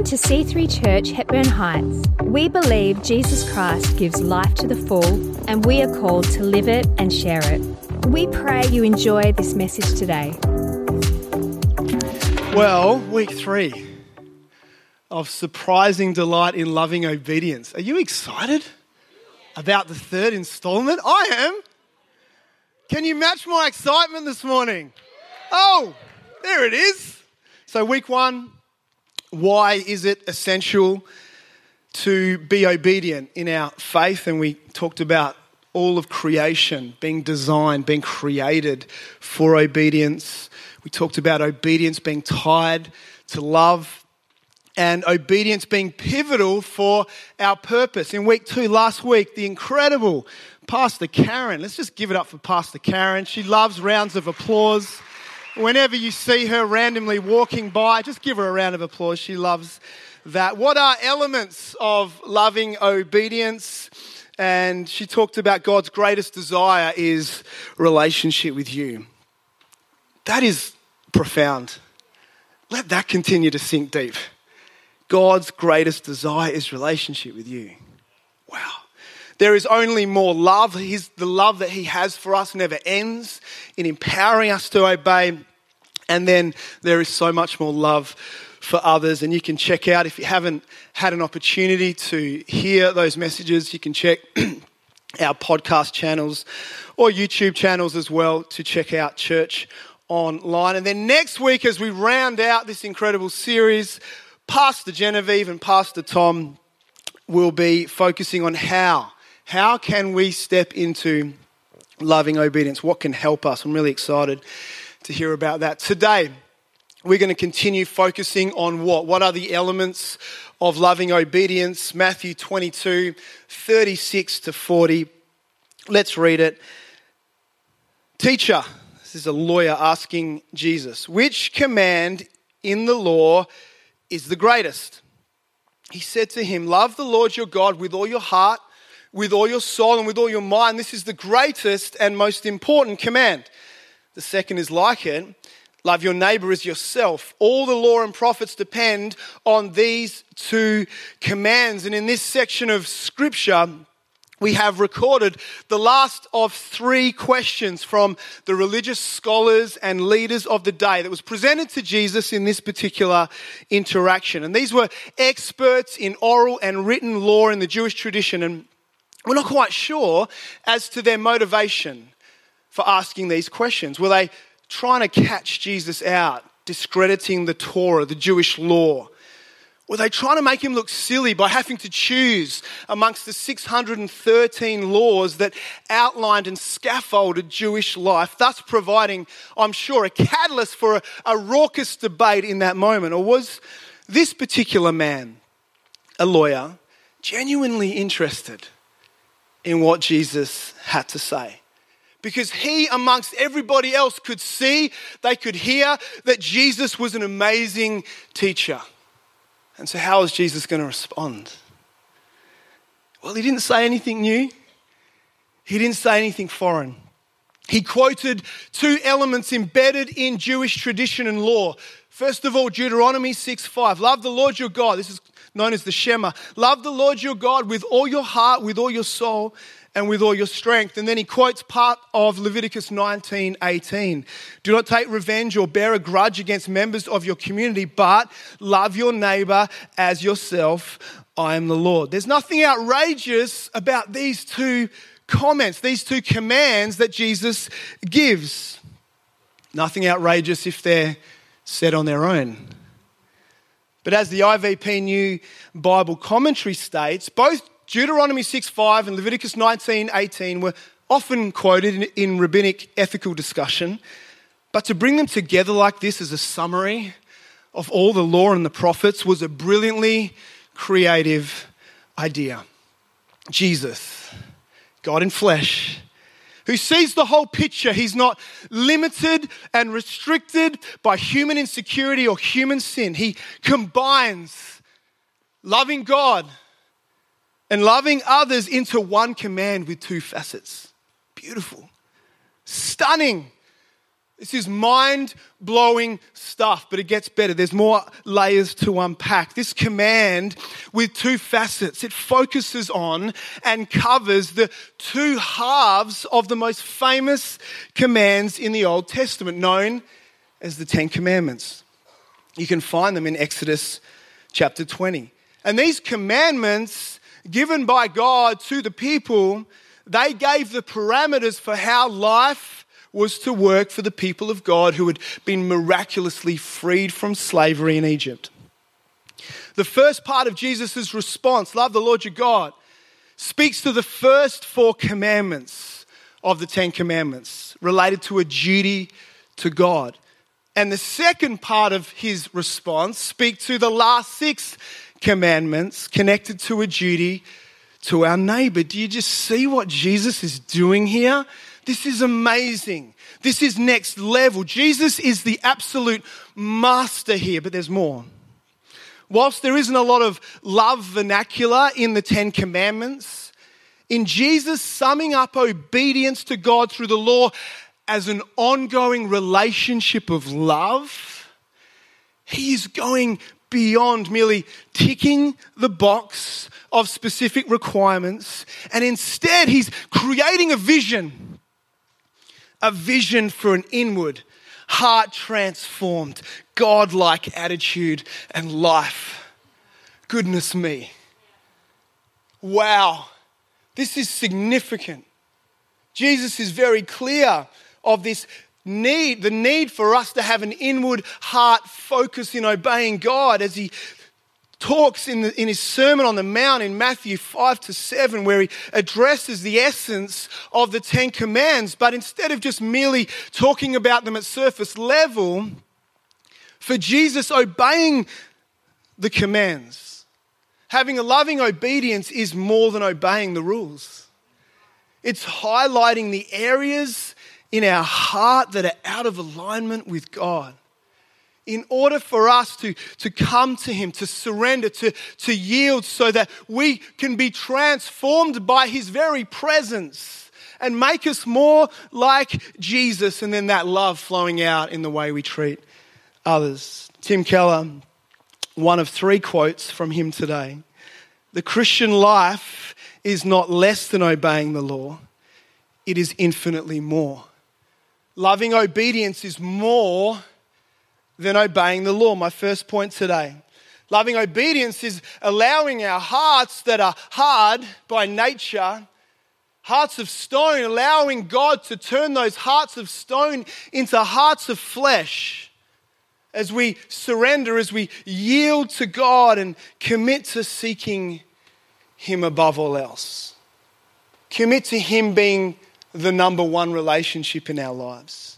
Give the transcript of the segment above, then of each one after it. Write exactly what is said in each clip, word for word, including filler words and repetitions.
to C three Church, Hepburn Heights. We believe Jesus Christ gives life to the full, and we are called to live it and share it. We pray you enjoy this message today. Well, week three of surprising delight in loving obedience. Are you excited about the third installment? I am. Can you match my excitement this morning? Oh, there it is. So week one, why is it essential to be obedient in our faith? And we talked about all of creation being designed, being created for obedience. We talked about obedience being tied to love and obedience being pivotal for our purpose. In week two, last week, the incredible Pastor Karen. Let's just give it up for Pastor Karen. She loves rounds of applause. Whenever you see her randomly walking by, just give her a round of applause. She loves that. What are elements of loving obedience? And she talked about God's greatest desire is relationship with you. That is profound. Let that continue to sink deep. God's greatest desire is relationship with you. Wow. There is only more love. His, the love that he has for us never ends in empowering us to obey. And then there is so much more love for others. And you can check out, if you haven't had an opportunity to hear those messages, you can check our podcast channels or YouTube channels as well to check out Church Online. And then next week, as we round out this incredible series, Pastor Genevieve and Pastor Tom will be focusing on how. How can we step into loving obedience? What can help us? I'm really excited to hear about that. Today, we're going to continue focusing on what? What are the elements of loving obedience? Matthew twenty-two, thirty-six to forty. Let's read it. Teacher, this is a lawyer asking Jesus, which command in the law is the greatest? He said to him, love the Lord your God with all your heart, with all your soul, and with all your mind. This is the greatest and most important command. The second is like it. Love your neighbor as yourself. All the law and prophets depend on these two commands. And in this section of scripture, we have recorded the last of three questions from the religious scholars and leaders of the day that was presented to Jesus in this particular interaction. And these were experts in oral and written law in the Jewish tradition. And we're not quite sure as to their motivation for asking these questions. Were they trying to catch Jesus out, discrediting the Torah, the Jewish law? Were they trying to make him look silly by having to choose amongst the six hundred thirteen laws that outlined and scaffolded Jewish life, thus providing, I'm sure, a catalyst for a, a raucous debate in that moment? Or was this particular man, a lawyer, genuinely interested in what Jesus had to say? Because he, amongst everybody else, could see, they could hear that Jesus was an amazing teacher. And so how is Jesus going to respond? Well, he didn't say anything new. He didn't say anything foreign. He quoted two elements embedded in Jewish tradition and law. First of all, Deuteronomy six five. Love the Lord your God. This is known as the Shema. Love the Lord your God with all your heart, with all your soul, and with all your strength. And then he quotes part of Leviticus nineteen eighteen. Do not take revenge or bear a grudge against members of your community, but love your neighbor as yourself. I am the Lord. There's nothing outrageous about these two comments, these two commands that Jesus gives. Nothing outrageous if they're said on their own. But as the I V P New Bible Commentary states, both Deuteronomy six five and Leviticus nineteen eighteen were often quoted in, in rabbinic ethical discussion, but to bring them together like this as a summary of all the law and the prophets was a brilliantly creative idea. Jesus, God in flesh, who sees the whole picture. He's not limited and restricted by human insecurity or human sin. He combines loving God and loving others into one command with two facets. Beautiful. Stunning. This is mind-blowing stuff, but it gets better. There's more layers to unpack. This command with two facets. It focuses on and covers the two halves of the most famous commands in the Old Testament, known as the Ten Commandments. You can find them in Exodus chapter twenty. And these commandments given by God to the people, they gave the parameters for how life was to work for the people of God who had been miraculously freed from slavery in Egypt. The first part of Jesus' response, love the Lord your God, speaks to the first four commandments of the Ten Commandments related to a duty to God. And the second part of his response speaks to the last six commandments connected to a duty to our neighbor. Do you just see what Jesus is doing here? This is amazing. This is next level. Jesus is the absolute master here, but there's more. Whilst there isn't a lot of love vernacular in the Ten Commandments, in Jesus summing up obedience to God through the law as an ongoing relationship of love, he is going beyond merely ticking the box of specific requirements, and instead he's creating a vision. A vision for an inward, heart-transformed, God-like attitude and life. Goodness me. Wow. This is significant. Jesus is very clear of this need, the need for us to have an inward heart focus in obeying God, as he talks in, the, in his Sermon on the Mount in Matthew five to seven, where he addresses the essence of the Ten Commands. But instead of just merely talking about them at surface level, for Jesus, obeying the commands, having a loving obedience, is more than obeying the rules. It's highlighting the areas in our heart that are out of alignment with God. In order for us to, to come to him, to surrender, to, to yield, so that we can be transformed by his very presence and make us more like Jesus, and then that love flowing out in the way we treat others. Tim Keller, one of three quotes from him today. The Christian life is not less than obeying the law. It is infinitely more. Loving obedience is more than obeying the law. My first point today. Loving obedience is allowing our hearts that are hard by nature, hearts of stone, allowing God to turn those hearts of stone into hearts of flesh as we surrender, as we yield to God and commit to seeking him above all else. Commit to him being the number one relationship in our lives.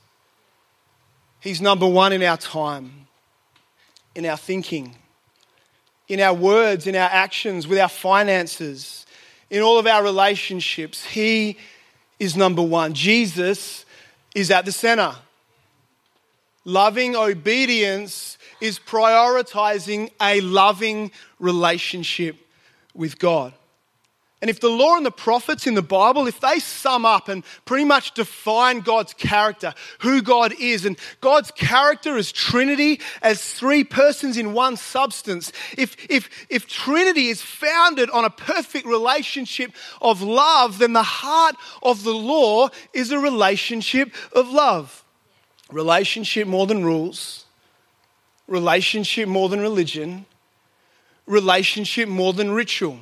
He's number one in our time, in our thinking, in our words, in our actions, with our finances, in all of our relationships. He is number one. Jesus is at the center. Loving obedience is prioritizing a loving relationship with God. And if the law and the prophets in the Bible, if they sum up and pretty much define God's character, who God is, and God's character as Trinity, as three persons in one substance, if, if, if Trinity is founded on a perfect relationship of love, then the heart of the law is a relationship of love. Relationship more than rules, relationship more than religion, relationship more than ritual.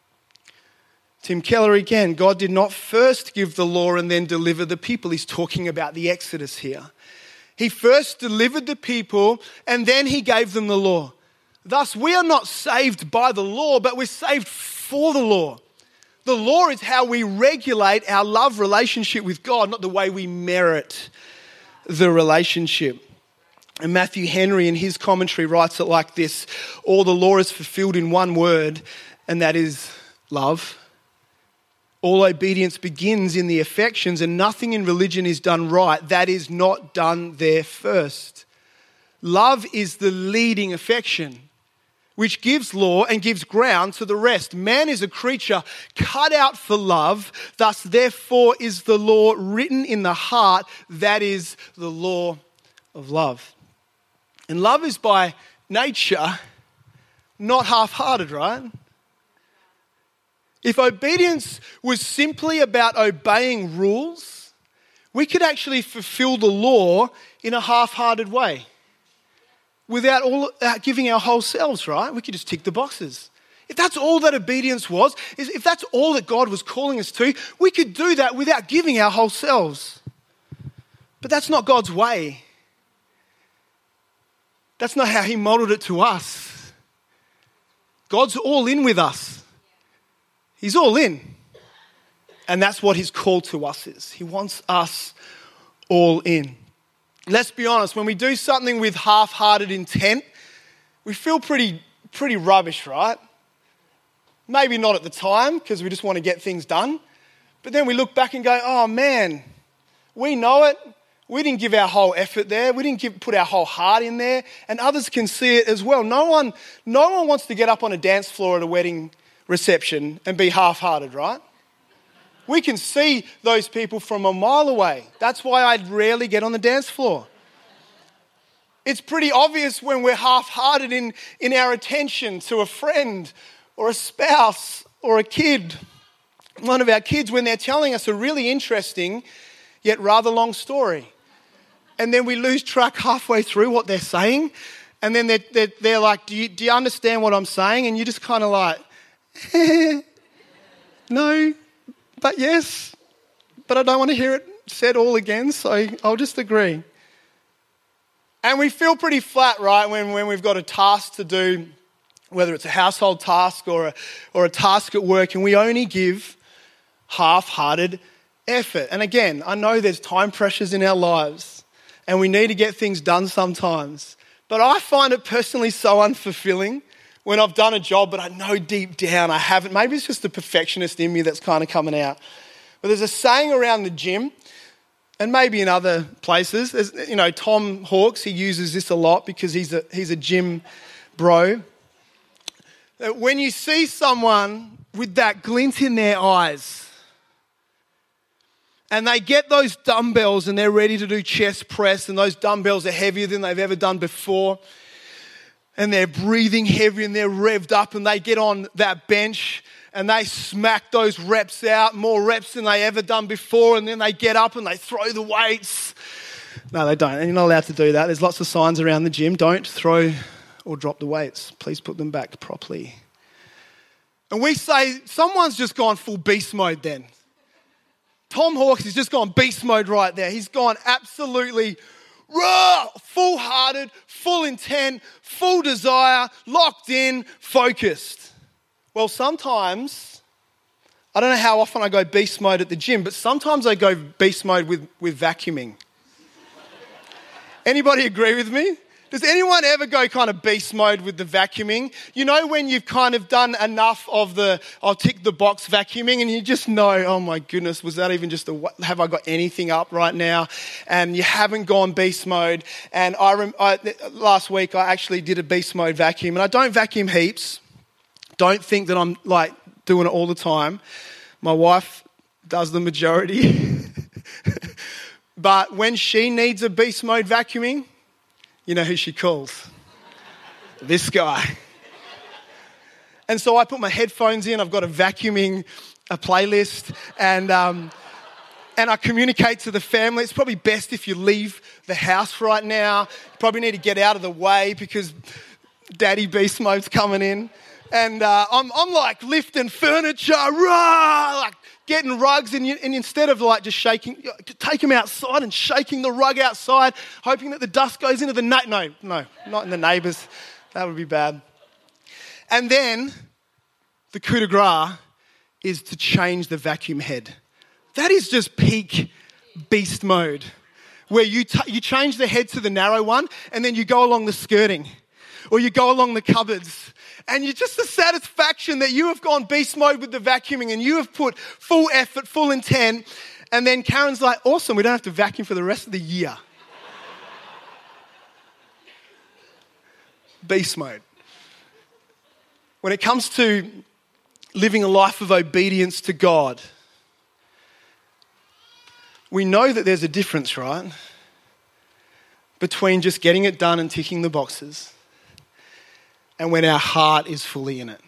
Tim Keller again, God did not first give the law and then deliver the people. He's talking about the Exodus here. He first delivered the people and then he gave them the law. Thus, we are not saved by the law, but we're saved for the law. The law is how we regulate our love relationship with God, not the way we merit the relationship. And Matthew Henry in his commentary writes it like this: all the law is fulfilled in one word, and that is love. All obedience begins in the affections, and nothing in religion is done right that is not done there first. Love is the leading affection. which gives law and gives ground to the rest. Man is a creature cut out for love. Thus, therefore, is the law written in the heart. That is the law of love. And love is by nature not half-hearted, right? If obedience was simply about obeying rules, we could actually fulfill the law in a half-hearted way without all uh, giving our whole selves, right? We could just tick the boxes. If that's all that obedience was, if that's all that God was calling us to, we could do that without giving our whole selves. But that's not God's way. That's not how he modeled it to us. God's all in with us. He's all in. And that's what his call to us is. He wants us all in. Let's be honest, when we do something with half-hearted intent, we feel pretty, pretty rubbish, right? Maybe not at the time because we just want to get things done. But then we look back and go, oh man, we know it. We didn't give our whole effort there. We didn't give, put our whole heart in there. And others can see it as well. No one, no one wants to get up on a dance floor at a wedding reception and be half-hearted, right? We can see those people from a mile away. That's why I rarely get on the dance floor. It's pretty obvious when we're half-hearted in, in our attention to a friend or a spouse or a kid. One of our kids, when they're telling us a really interesting yet rather long story. And then we lose track halfway through what they're saying. And then they're, they're, they're like, do you, do you understand what I'm saying? And you're just kind of like, no, but yes, but I don't want to hear it said all again, so I'll just agree. And we feel pretty flat, right, when, when we've got a task to do, whether it's a household task or a, or a task at work, and we only give half-hearted effort. And again, I know there's time pressures in our lives and we need to get things done sometimes. But I find it personally so unfulfilling when I've done a job but I know deep down I haven't. Maybe it's just the perfectionist in me that's kind of coming out. But there's a saying around the gym and maybe in other places. There's, you know, Tom Hawks, he uses this a lot because he's a, he's a gym bro. That when you see someone with that glint in their eyes, and they get those dumbbells and they're ready to do chest press and those dumbbells are heavier than they've ever done before. And they're breathing heavy and they're revved up and they get on that bench and they smack those reps out, more reps than they ever done before. And then they get up and they throw the weights. No, they don't. And you're not allowed to do that. There's lots of signs around the gym. Don't throw or drop the weights. Please put them back properly. And we say, someone's just gone full beast mode then. Tom Hawks has just gone beast mode right there. He's gone absolutely raw, full-hearted, full intent, full desire, locked in, focused. Well, sometimes, I don't know how often I go beast mode at the gym, but sometimes I go beast mode with, with vacuuming. Anybody agree with me? Does anyone ever go kind of beast mode with the vacuuming? You know when you've kind of done enough of the, I'll tick the box vacuuming and you just know, oh my goodness, was that even just a, have I got anything up right now? And you haven't gone beast mode. And I, rem, I last week I actually did a beast mode vacuum and I don't vacuum heaps. Don't think that I'm like doing it all the time. My wife does the majority. But when she needs a beast mode vacuuming, you know who she calls? This guy. And so I put my headphones in. I've got a vacuuming a playlist and um, and I communicate to the family. It's probably best if you leave the house right now. You probably need to get out of the way because Daddy Beast Mode's coming in. And uh, I'm I'm like lifting furniture, rah, like getting rugs, and, you, and instead of like just shaking, take them outside and shaking the rug outside, hoping that the dust goes into the na- no, no, not in the neighbours. That would be bad. And then the coup de grace is to change the vacuum head. That is just peak beast mode, where you t- you change the head to the narrow one, and then you go along the skirting, or you go along the cupboards. And you're just the satisfaction that you have gone beast mode with the vacuuming and you have put full effort, full intent. And then Karen's like, awesome, we don't have to vacuum for the rest of the year. Beast mode. when it comes to living a life of obedience to God, we know that there's a difference, right? Between just getting it done and ticking the boxes and when our heart is fully in it.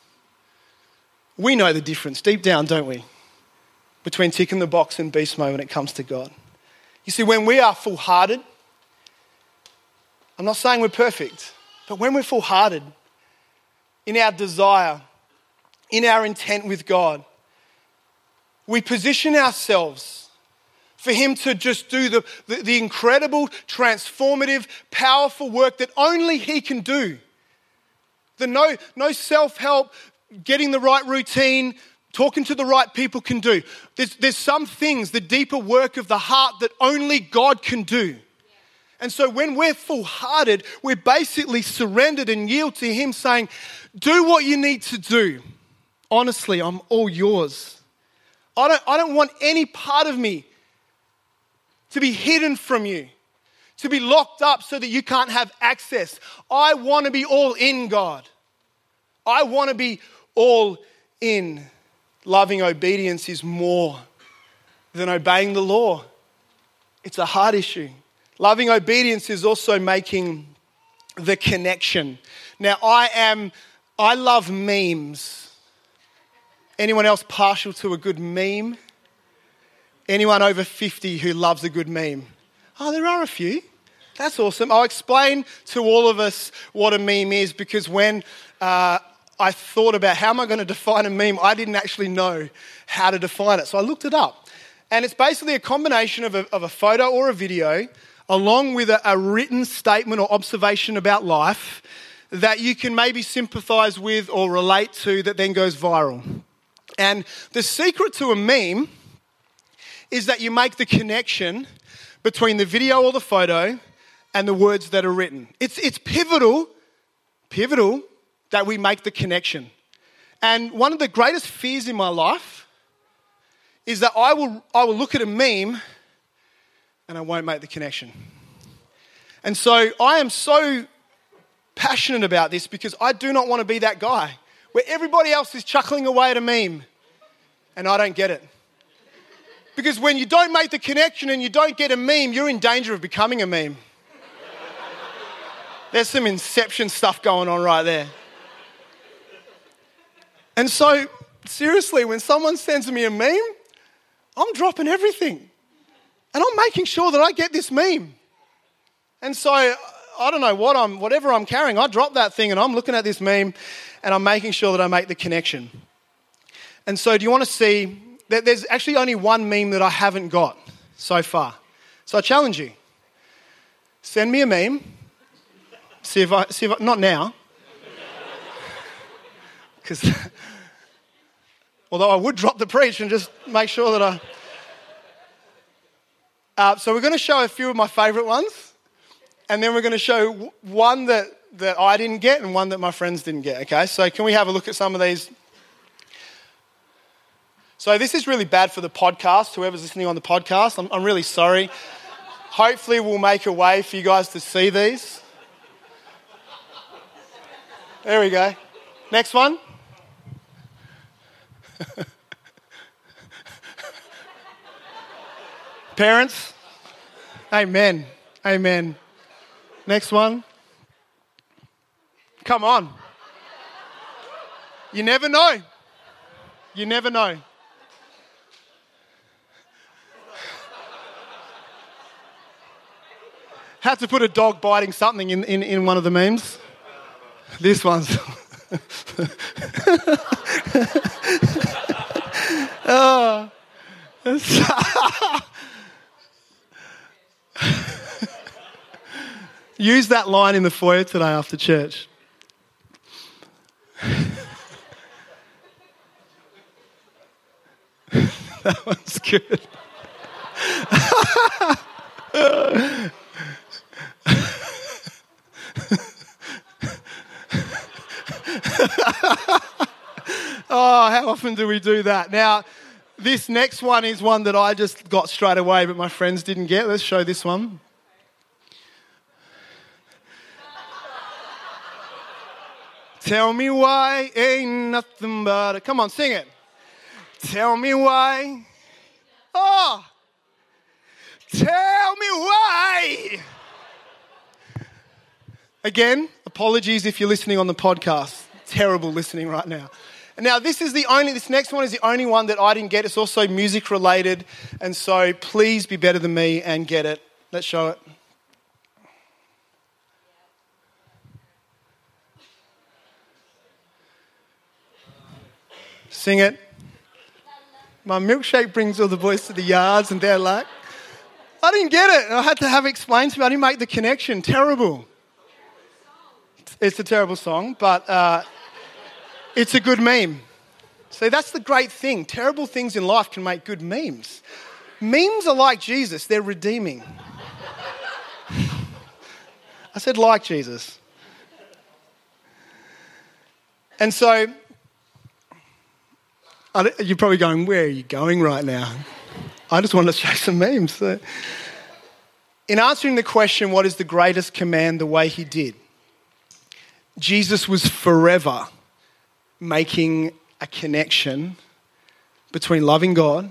We know the difference deep down, don't we? Between ticking the box and beast mode when it comes to God. You see, when we are full-hearted, I'm not saying we're perfect, but when we're full-hearted in our desire, in our intent with God, we position ourselves for him to just do the, the, the incredible, transformative, powerful work that only he can do. The no, no self-help, getting the right routine, talking to the right people can do. There's, there's some things, the deeper work of the heart that only God can do. And so when we're full-hearted, we're basically surrendered and yield to him saying, do what you need to do. Honestly, I'm all yours. I don't, I don't want any part of me to be hidden from you, to be locked up so that you can't have access. I want to be all in, God. I want to be all in. Loving obedience is more than obeying the law. It's a heart issue. Loving obedience is also making the connection. Now, I am, I love memes. Anyone else partial to a good meme? Anyone over fifty who loves a good meme? Oh, there are a few. That's awesome. I'll explain to all of us what a meme is, because when uh, I thought about how am I going to define a meme, I didn't actually know how to define it. So I looked it up. And it's basically a combination of a, of a photo or a video along with a, a written statement or observation about life that you can maybe sympathise with or relate to that then goes viral. And the secret to a meme is that you make the connection between the video or the photo and the words that are written. It's, it's pivotal, pivotal that we make the connection. And one of the greatest fears in my life is that I will, I will look at a meme and I won't make the connection. And so I am so passionate about this because I do not want to be that guy where everybody else is chuckling away at a meme and I don't get it. Because when you don't make the connection and you don't get a meme, you're in danger of becoming a meme. There's some Inception stuff going on right there. And so, seriously, when someone sends me a meme, I'm dropping everything. And I'm making sure that I get this meme. And so, I don't know what I'm, whatever I'm carrying, I drop that thing and I'm looking at this meme and I'm making sure that I make the connection. And so, do you want to see that there's actually only one meme that I haven't got so far. So I challenge you. Send me a meme. See if I, see if I, not now. Because, although I would drop the preach and just make sure that I... Uh, so we're going to show a few of my favourite ones. And then we're going to show one that, that I didn't get and one that my friends didn't get, okay? So can we have a look at some of these? So this is really bad for the podcast, whoever's listening on the podcast. I'm, I'm really sorry. Hopefully we'll make a way for you guys to see these. There we go. Next one. Parents. Amen. Amen. Next one. Come on. You never know. You never know. Had to put a dog biting something in, in, in one of the memes. This one's... oh. Use that line in the foyer today after church. That one's good. Oh, how often do we do that? Now, this next one is one that I just got straight away, but my friends didn't get. Let's show this one. Tell me why ain't nothing but a... Come on, sing it. Tell me why. Oh. Tell me why. Again, apologies if you're listening on the podcast. Terrible listening right now. And now this is the only, this next one is the only one that I didn't get. It's also music related. And so please be better than me and get it. Let's show it. Sing it. My milkshake brings all the boys to the yards and they're like, I didn't get it. I had to have it explained to me. I didn't make the connection. Terrible. It's a terrible song, but uh, it's a good meme. So that's the great thing. Terrible things in life can make good memes. Memes are like Jesus. They're redeeming. I said like Jesus. And so you're probably going, where are you going right now? I just want to show some memes. So, in answering the question, what is the greatest command, the way he did, Jesus was forever making a connection between loving God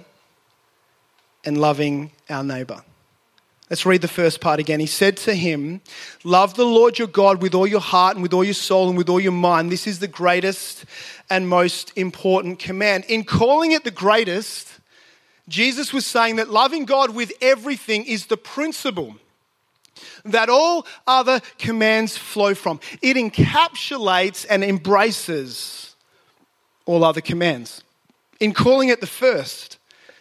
and loving our neighbour. Let's read the first part again. He said to him, love the Lord your God with all your heart and with all your soul and with all your mind. This is the greatest and most important command. In calling it the greatest, Jesus was saying that loving God with everything is the principle that all other commands flow from. It encapsulates and embraces all other commands. In calling it the first,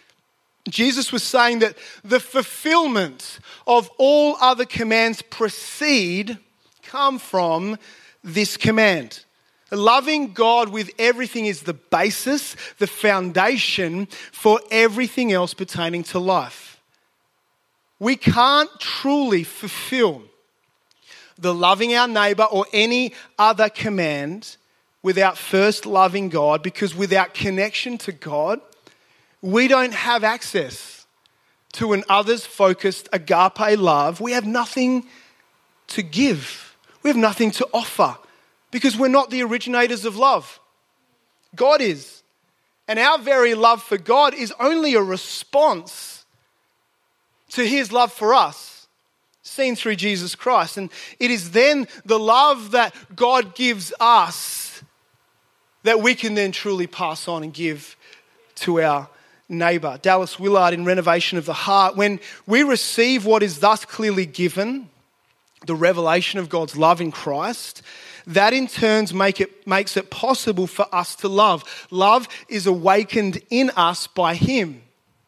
Jesus was saying that the fulfillment of all other commands proceed, come from this command. Loving God with everything is the basis, the foundation for everything else pertaining to life. We can't truly fulfill the loving our neighbour or any other command without first loving God, because without connection to God, we don't have access to an others-focused agape love. We have nothing to give. We have nothing to offer because we're not the originators of love. God is. And our very love for God is only a response to his love for us, seen through Jesus Christ. And it is then the love that God gives us that we can then truly pass on and give to our neighbour. Dallas Willard in Renovation of the Heart, when we receive what is thus clearly given, the revelation of God's love in Christ, that in turn make it, makes it possible for us to love. Love is awakened in us by him.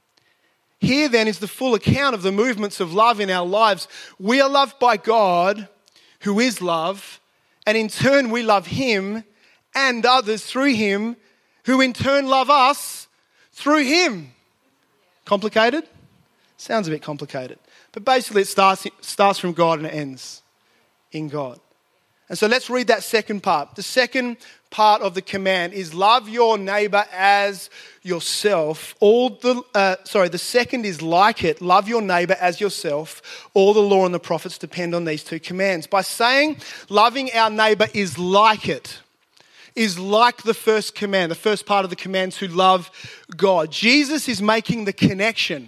Here then is the full account of the movements of love in our lives. We are loved by God, who is love, and in turn we love him and others through him, who in turn love us through him. Complicated? Sounds a bit complicated. But basically it starts, starts from God and it ends in God. And so let's read that second part. The second part of the command is love your neighbour as yourself. All the uh, sorry, the second is like it. Love your neighbour as yourself. All the law and the prophets depend on these two commands. By saying loving our neighbour is like it, is like the first command, the first part of the command to love God. Jesus is making the connection.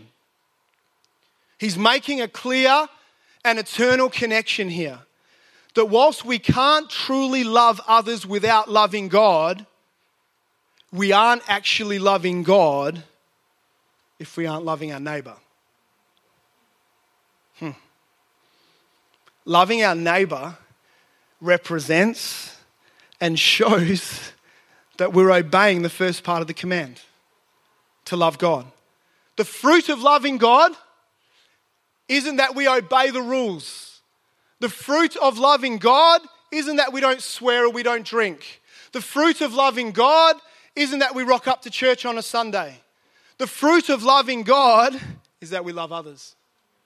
He's making a clear and eternal connection here. That whilst we can't truly love others without loving God, we aren't actually loving God if we aren't loving our neighbour. Hmm. Loving our neighbour represents and shows that we're obeying the first part of the command, to love God. The fruit of loving God isn't that we obey the rules. The fruit of loving God isn't that we don't swear or we don't drink. The fruit of loving God isn't that we rock up to church on a Sunday. The fruit of loving God is that we love others.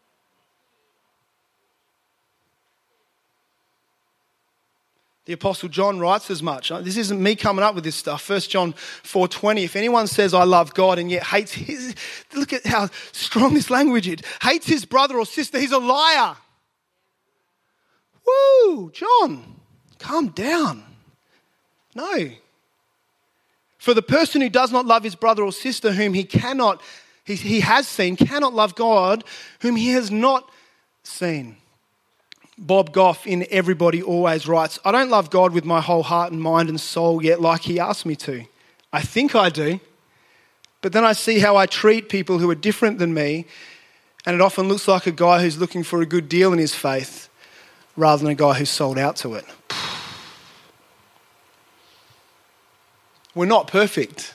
The Apostle John writes as much. This isn't me coming up with this stuff. First John four twenty. If anyone says, I love God and yet hates his... Look at how strong this language is. Hates his brother or sister, he's a liar. Woo, John, calm down. No. For the person who does not love his brother or sister whom he cannot, he, he has seen, cannot love God whom he has not seen. Bob Goff in Everybody Always writes, I don't love God with my whole heart and mind and soul yet like he asked me to. I think I do. But then I see how I treat people who are different than me, and it often looks like a guy who's looking for a good deal in his faith rather than a guy who's sold out to it. We're not perfect.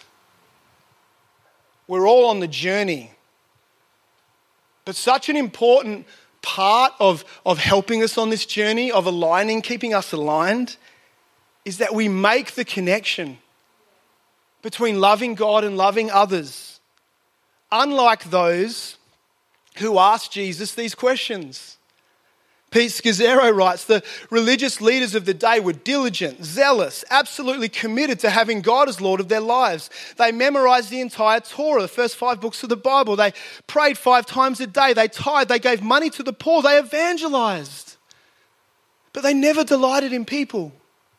We're all on the journey. But such an important part of, of helping us on this journey, of aligning, keeping us aligned, is that we make the connection between loving God and loving others. Unlike those who asked Jesus these questions. Pete Scazzero writes, the religious leaders of the day were diligent, zealous, absolutely committed to having God as Lord of their lives. They memorized the entire Torah, the first five books of the Bible. They prayed five times a day. They tithed. They gave money to the poor. They evangelized. But they never delighted in people.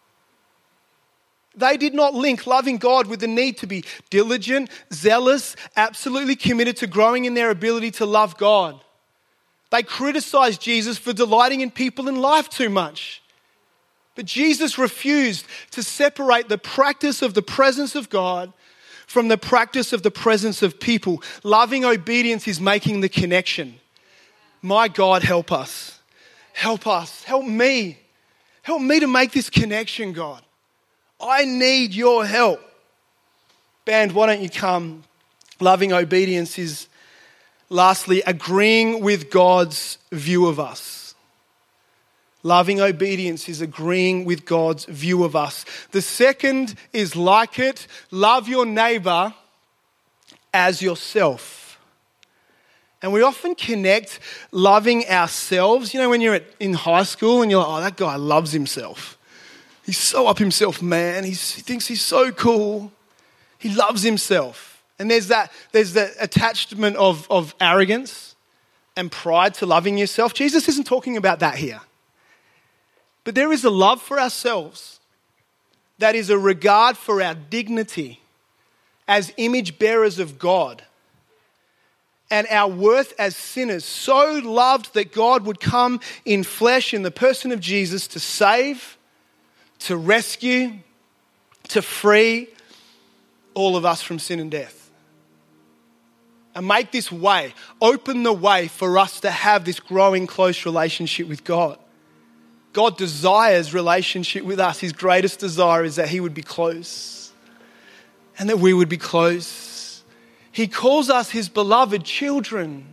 They did not link loving God with the need to be diligent, zealous, absolutely committed to growing in their ability to love God. They criticized Jesus for delighting in people in life too much. But Jesus refused to separate the practice of the presence of God from the practice of the presence of people. Loving obedience is making the connection. My God, help us. Help us. Help me. Help me to make this connection, God. I need your help. Band, why don't you come? Loving obedience is, lastly, agreeing with God's view of us. Loving obedience is agreeing with God's view of us. The second is like it, love your neighbor as yourself. And we often connect loving ourselves. You know, when you're at, in high school and you're like, oh, that guy loves himself. He's so up himself, man. He's, he thinks he's so cool. He loves himself. And there's that there's that attachment of, of arrogance and pride to loving yourself. Jesus isn't talking about that here. But there is a love for ourselves that is a regard for our dignity as image bearers of God and our worth as sinners, so loved that God would come in flesh in the person of Jesus to save, to rescue, to free all of us from sin and death. And make this way, open the way for us to have this growing close relationship with God. God desires relationship with us. His greatest desire is that he would be close and that we would be close. He calls us his beloved children.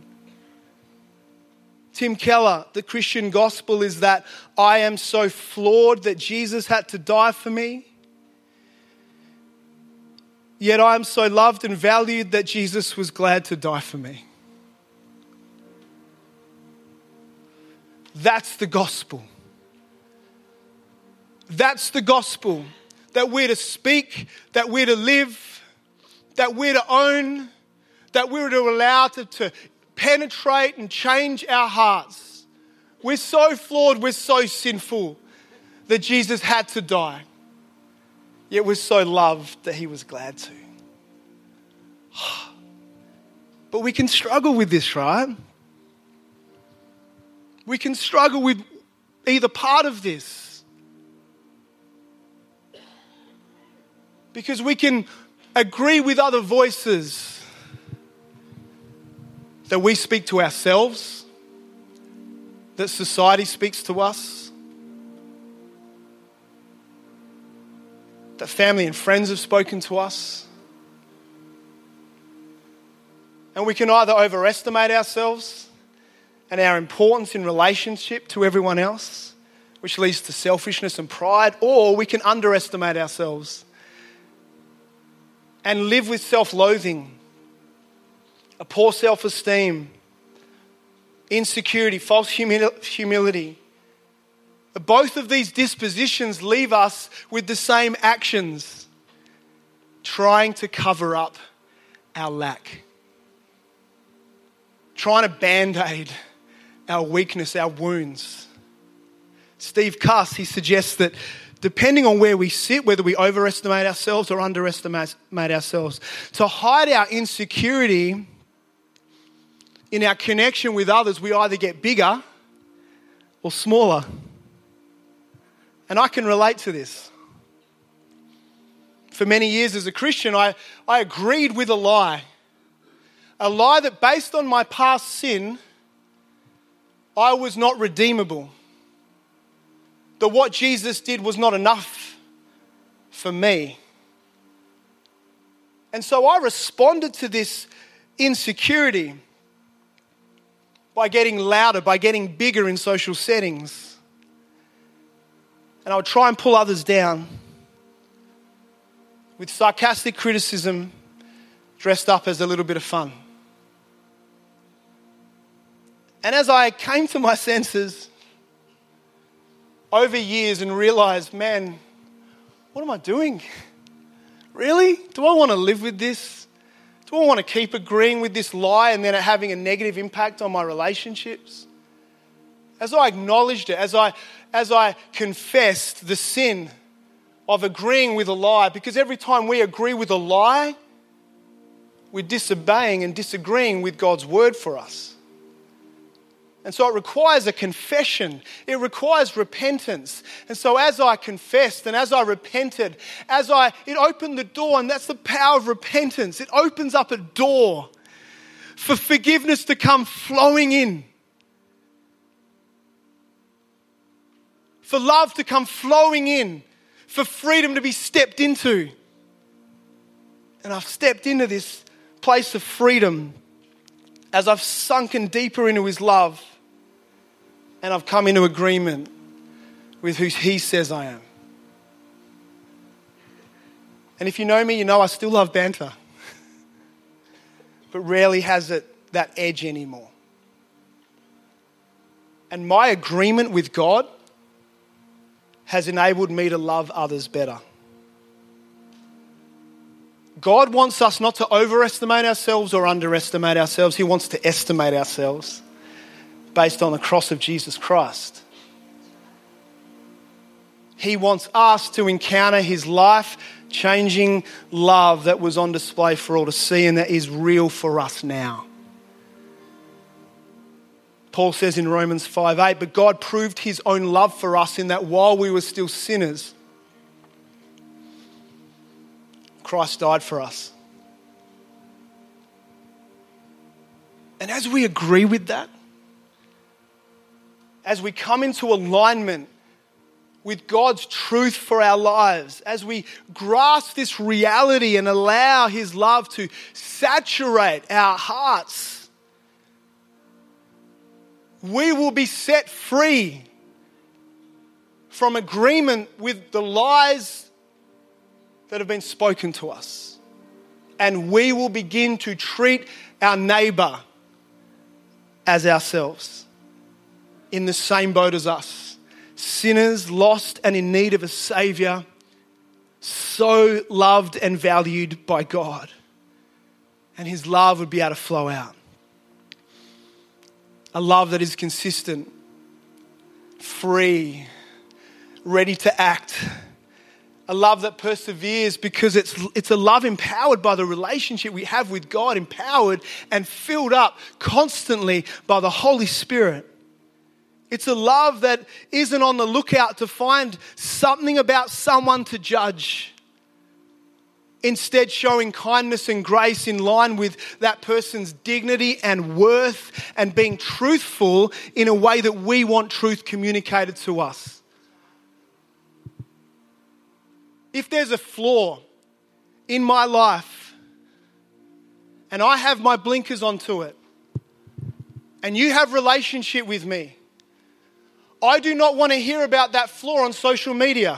Tim Keller, the Christian gospel is that I am so flawed that Jesus had to die for me. Yet I am so loved and valued that Jesus was glad to die for me. That's the gospel. That's the gospel. That we're to speak, that we're to live, that we're to own, that we're to allow to, to penetrate and change our hearts. We're so flawed, we're so sinful that Jesus had to die. Yet we're so loved that he was glad to. But we can struggle with this, right? We can struggle with either part of this. Because we can agree with other voices that we speak to ourselves, that society speaks to us, that family and friends have spoken to us. And we can either overestimate ourselves and our importance in relationship to everyone else, which leads to selfishness and pride, or we can underestimate ourselves and live with self-loathing, a poor self-esteem, insecurity, false humil- humility. Both of these dispositions leave us with the same actions, trying to cover up our lack, trying to band-aid our weakness, our wounds. Steve Cuss, he suggests that depending on where we sit, whether we overestimate ourselves or underestimate ourselves, to hide our insecurity in our connection with others, we either get bigger or smaller. And I can relate to this. For many years as a Christian, I, I agreed with a lie. A lie that based on my past sin, I was not redeemable. That what Jesus did was not enough for me. And so I responded to this insecurity by getting louder, by getting bigger in social settings. And I would try and pull others down with sarcastic criticism dressed up as a little bit of fun. And as I came to my senses over years and realized, man, what am I doing? Really? Do I want to live with this? Do I want to keep agreeing with this lie and then it having a negative impact on my relationships? As I acknowledged it, as I, as I confessed the sin of agreeing with a lie, because every time we agree with a lie, we're disobeying and disagreeing with God's word for us. And so it requires a confession. It requires repentance. And so as I confessed and as I repented, as I, it opened the door, and that's the power of repentance. It opens up a door for forgiveness to come flowing in. For love to come flowing in. For freedom to be stepped into. And I've stepped into this place of freedom as I've sunken deeper into his love. And I've come into agreement with who he says I am. And if you know me, you know I still love banter. But rarely has it that edge anymore. And my agreement with God has enabled me to love others better. God wants us not to overestimate ourselves or underestimate ourselves. He wants to estimate ourselves based on the cross of Jesus Christ. He wants us to encounter his life-changing love that was on display for all to see and that is real for us now. Paul says in Romans five eight, but God proved his own love for us in that while we were still sinners, Christ died for us. And as we agree with that, as we come into alignment with God's truth for our lives, as we grasp this reality and allow his love to saturate our hearts, we will be set free from agreement with the lies that have been spoken to us. And we will begin to treat our neighbor as ourselves, in the same boat as us. Sinners lost and in need of a Savior, so loved and valued by God. And his love would be able to flow out. A love that is consistent, free, ready to act. A love that perseveres because it's, it's a love empowered by the relationship we have with God, empowered and filled up constantly by the Holy Spirit. It's a love that isn't on the lookout to find something about someone to judge. Instead, showing kindness and grace in line with that person's dignity and worth, and being truthful in a way that we want truth communicated to us. If there's a flaw in my life and I have my blinkers onto it and you have relationship with me, I do not want to hear about that flaw on social media.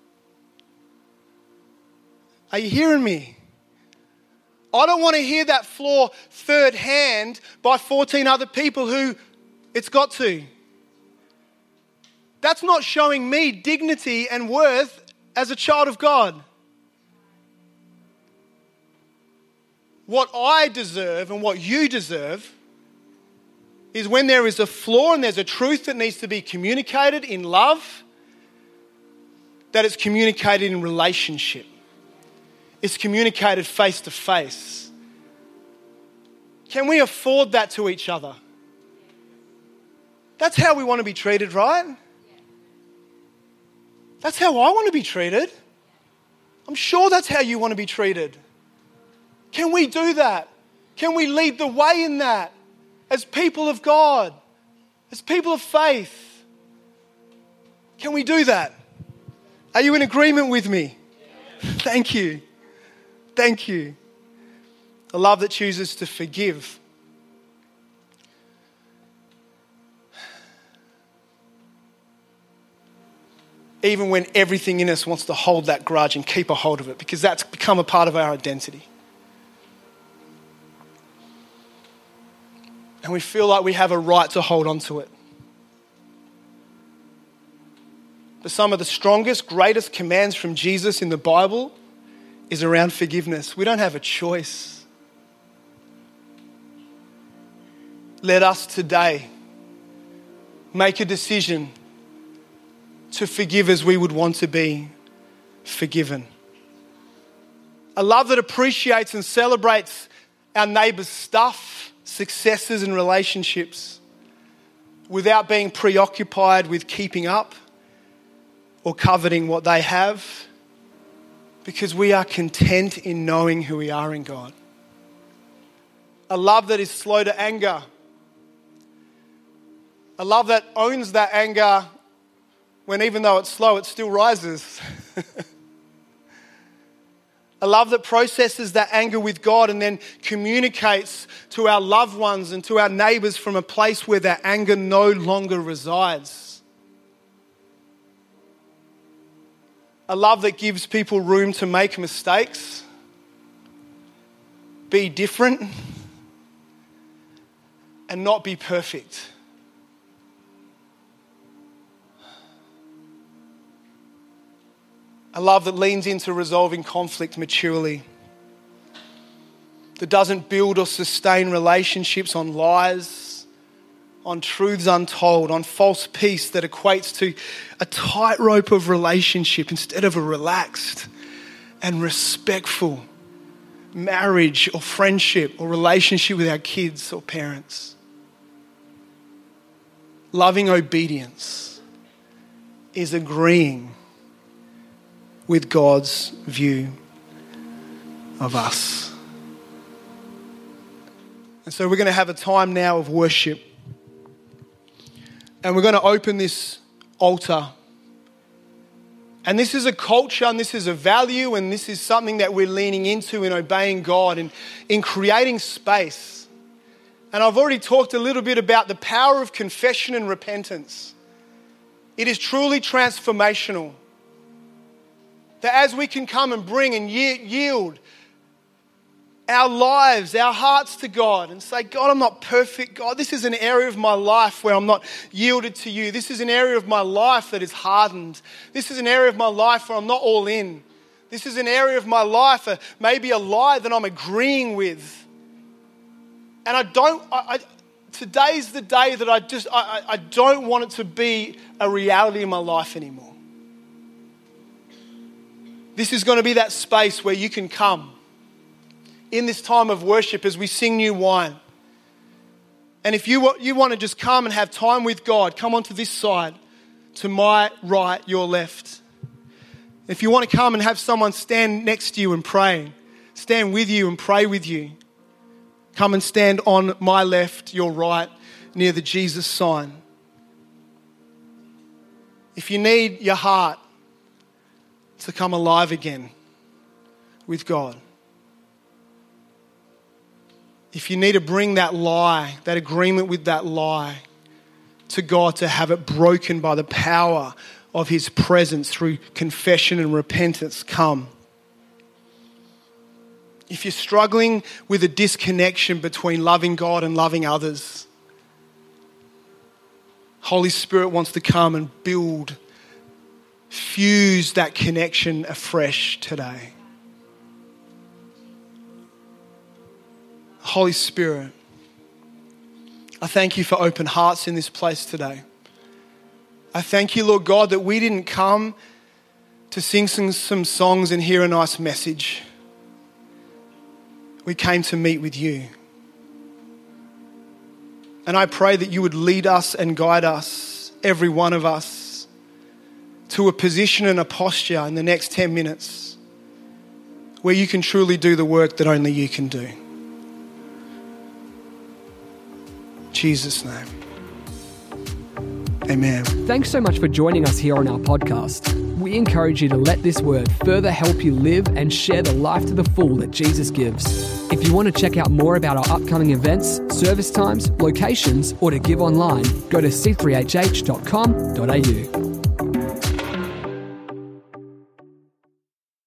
Are you hearing me? I don't want to hear that flaw third hand by fourteen other people who it's got to. That's not showing me dignity and worth as a child of God. What I deserve and what you deserve is when there is a flaw and there's a truth that needs to be communicated in love, that it's communicated in relationship. It's communicated face to face. Can we afford that to each other? That's how we want to be treated, right? That's how I want to be treated. I'm sure that's how you want to be treated. Can we do that? Can we lead the way in that as people of God, as people of faith? Can we do that? Are you in agreement with me? Thank you. Thank you. A love that chooses to forgive. Even when everything in us wants to hold that grudge and keep a hold of it, because that's become a part of our identity. And we feel like we have a right to hold on to it. But some of the strongest, greatest commands from Jesus in the Bible is around forgiveness. We don't have a choice. Let us today make a decision to forgive as we would want to be forgiven. A love that appreciates and celebrates our neighbour's stuff, successes and relationships without being preoccupied with keeping up or coveting what they have, because we are content in knowing who we are in God. A love that is slow to anger. A love that owns that anger when even though it's slow, it still rises. A love that processes that anger with God and then communicates to our loved ones and to our neighbours from a place where that anger no longer resides. A love that gives people room to make mistakes, be different, and not be perfect. A love that leans into resolving conflict maturely, that doesn't build or sustain relationships on lies, on truths untold, on false peace that equates to a tightrope of relationship instead of a relaxed and respectful marriage or friendship or relationship with our kids or parents. Loving obedience is agreeing with God's view of us. And so we're going to have a time now of worship. And we're going to open this altar. And this is a culture and this is a value and this is something that we're leaning into in obeying God and in creating space. And I've already talked a little bit about the power of confession and repentance. It is truly transformational. That as we can come and bring and yield our lives, our hearts to God and say, God, I'm not perfect. God, this is an area of my life where I'm not yielded to you. This is an area of my life that is hardened. This is an area of my life where I'm not all in. This is an area of my life, uh, maybe a lie that I'm agreeing with. And I don't, I, I, today's the day that I just, I, I don't want it to be a reality in my life anymore. This is going to be that space where you can come in this time of worship as we sing New Wine. And if you, you want to just come and have time with God, come onto this side, to my right, your left. If you want to come and have someone stand next to you and pray, stand with you and pray with you, come and stand on my left, your right, near the Jesus sign. If you need your heart to come alive again with God. If you need to bring that lie, that agreement with that lie to God, to have it broken by the power of His presence through confession and repentance, come. If you're struggling with a disconnection between loving God and loving others, Holy Spirit wants to come and build fuse that connection afresh today. Holy Spirit, I thank you for open hearts in this place today. I thank you, Lord God, that we didn't come to sing some, some songs and hear a nice message. We came to meet with you. And I pray that you would lead us and guide us, every one of us, to a position and a posture in the next ten minutes where you can truly do the work that only you can do. In Jesus' name. Amen. Thanks so much for joining us here on our podcast. We encourage you to let this word further help you live and share the life to the full that Jesus gives. If you want to check out more about our upcoming events, service times, locations, or to give online, go to c three h h dot com dot a u.